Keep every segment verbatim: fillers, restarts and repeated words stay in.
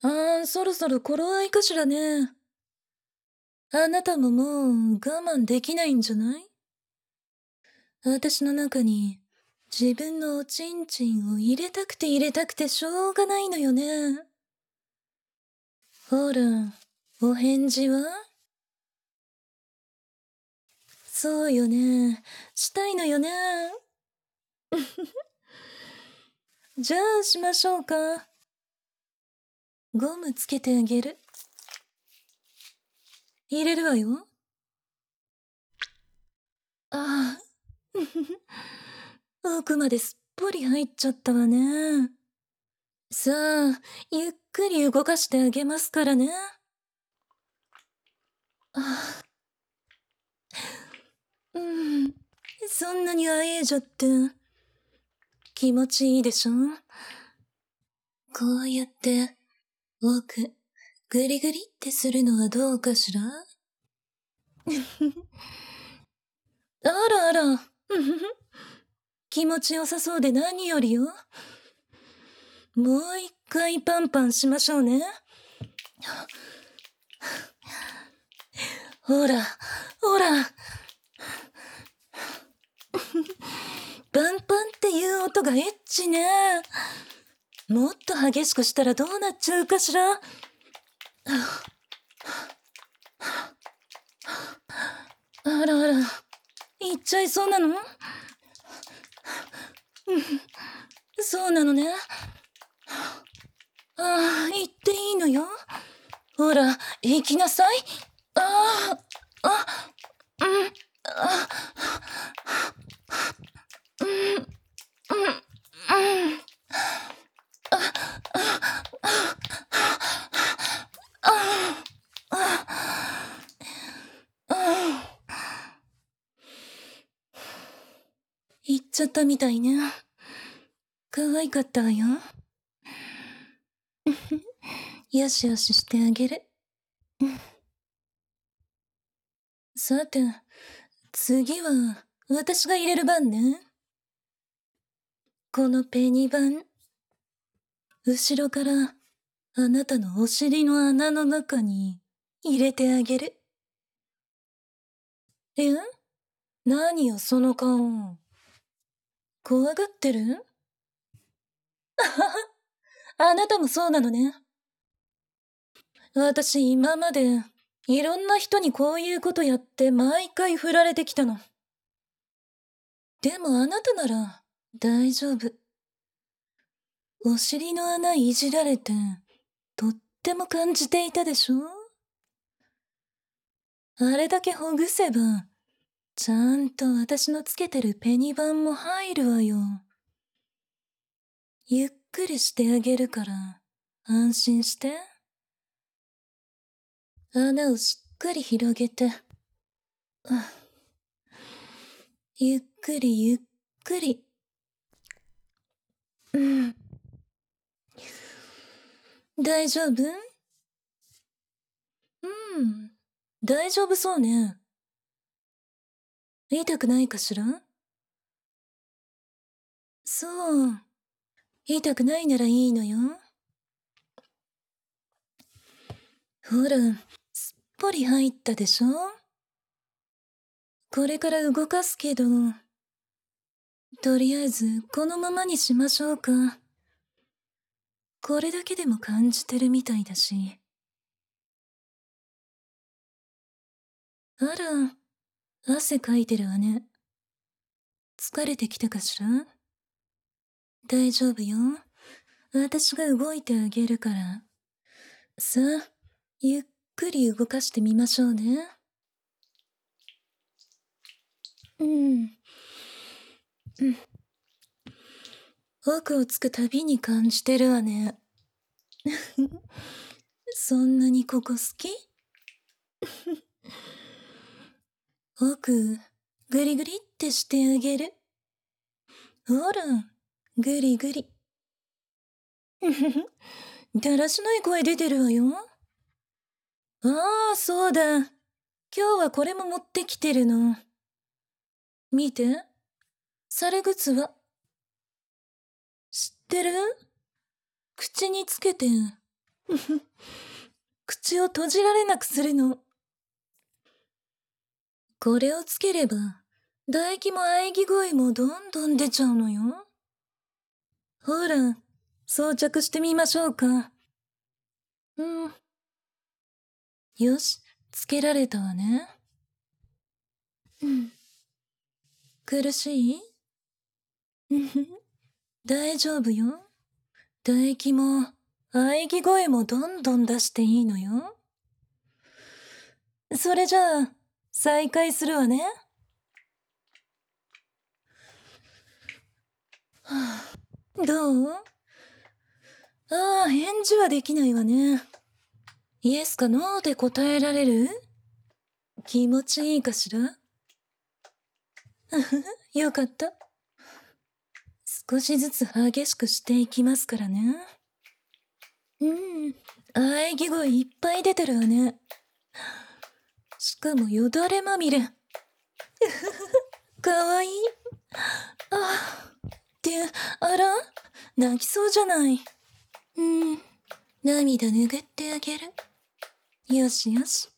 あー、そろそろ頃合いかしらね。あなたももう我慢できないんじゃない？私の中に自分のおちんちんを入れたくて入れたくてしょうがないのよね。ほら、お返事は？そうよね。したいのよね。じゃあしましょうか。ゴムつけてあげる。入れるわよ。ああ、奥まですっぽり入っちゃったわね。さあ、ゆっくり動かしてあげますからね。あうん、そんなにあえいじゃって気持ちいいでしょ？こうやって奥グリグリってするのはどうかしら？あらあら、気持ちよさそうで何よりよ。もう一回パンパンしましょうね。ほら、ほら。パンパンっていう音がエッチね。もっと激しくしたらどうなっちゃうかしら。あらあら、行っちゃいそうなの？そうなのね。ああ、行っていいのよ。ほら、行きなさい。ああ、あ、うん、あ、うん、うん、うん、行っちゃったみたいね。可愛かったわよ。よしよししてあげる。さて、次は私が入れる番ね。このペニバン、後ろからあなたのお尻の穴の中に入れてあげる。え？何よその顔。怖がってる？あなたもそうなのね。私今までいろんな人にこういうことやって毎回振られてきたの。でもあなたなら大丈夫。お尻の穴いじられてとっても感じていたでしょ？あれだけほぐせばちゃんと私のつけてるペニバンも入るわよ。ゆっくりしてあげるから安心して。穴をしっかり広げて。ゆっくりゆっくり。うん。大丈夫？うん。大丈夫そうね。痛くないかしら？そう。痛くないならいいのよ。ほら、すっぽり入ったでしょ？これから動かすけど、とりあえずこのままにしましょうか。これだけでも感じてるみたいだし。あら、汗かいてるわね。疲れてきたかしら？大丈夫よ。私が動いてあげるから。さあ、ゆっくり動かしてみましょうね。うん。うん。奥をつくたびに感じてるわね。そんなにここ好き？奥、グリグリってしてあげる。ほら、グリグリ。だらしない声出てるわよ。ああ、そうだ。今日はこれも持ってきてるの。見て。され靴は。知ってる？口につけて、 口を閉じられなくするの。これをつければ、唾液も喘ぎ声もどんどん出ちゃうのよ。ほら、装着してみましょうか。うん。よし、つけられたわね。うん。苦しい？うんふん。大丈夫よ。唾液も、喘ぎ声もどんどん出していいのよ。それじゃあ、再開するわね。はあ、どう？ああ、返事はできないわね。イエスかノーで答えられる？気持ちいいかしら？ふふ、よかった。少しずつ激しくしていきますからね。うん、喘ぎ声いっぱい出てるわね。しかもよだれまみれ。ふふふ、かわいい。ああ、って、あら？泣きそうじゃない。うん、涙拭ってあげる。よしよし。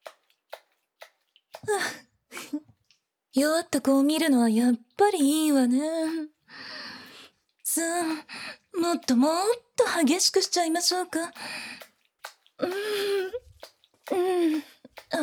弱った子を見るのはやっぱりいいわね。さあ、もっともっと激しくしちゃいましょうか。うん、うん、あ、うん、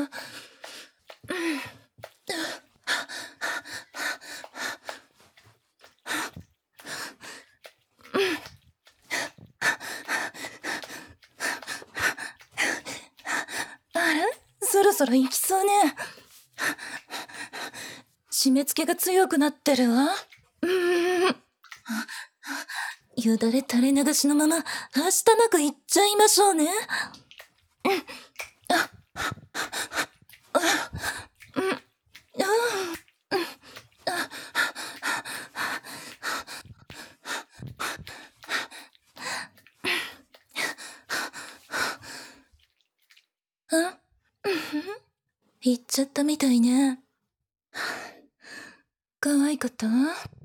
あら、そろそろ行きそうね。締め付けが強くなってるわ。うーん。よだれ垂れ流しのまま、はしたなくいっちゃいましょうね。あ、行っちゃったみたいね。可愛かった？